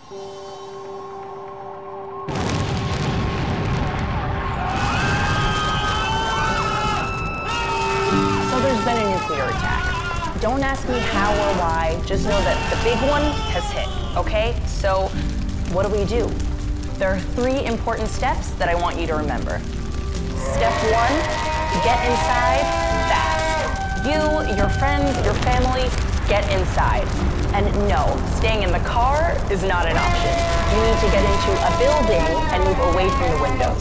So there's been a nuclear attack. Don't ask me how or why, just know that the big one has hit, okay? So what do? There are 3 important steps that I want you to remember. Step 1, get inside fast. You, your friends, your family, get inside. And no, staying in the car is not an option. You need to get into a building and move away from the windows.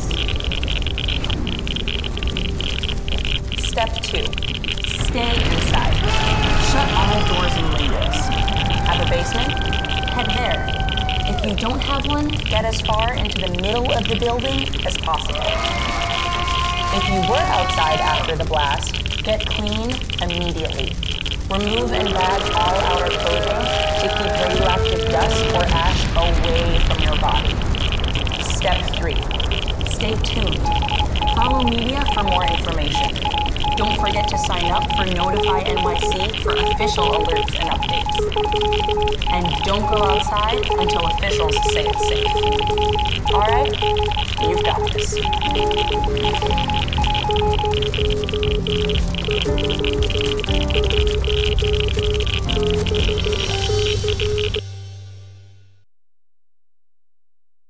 Step 2, stay inside. Shut all doors and windows. Have a basement? Head there. If you don't have one, get as far into the middle of the building as possible. If you were outside after the blast, get clean immediately. Remove and bag all outer clothing to keep radioactive dust or ash away from your body. Step 3, stay tuned. Follow media for more information. Don't forget to sign up for Notify NYC for official alerts and updates. And don't go outside until officials say it's safe. All right? You've got this.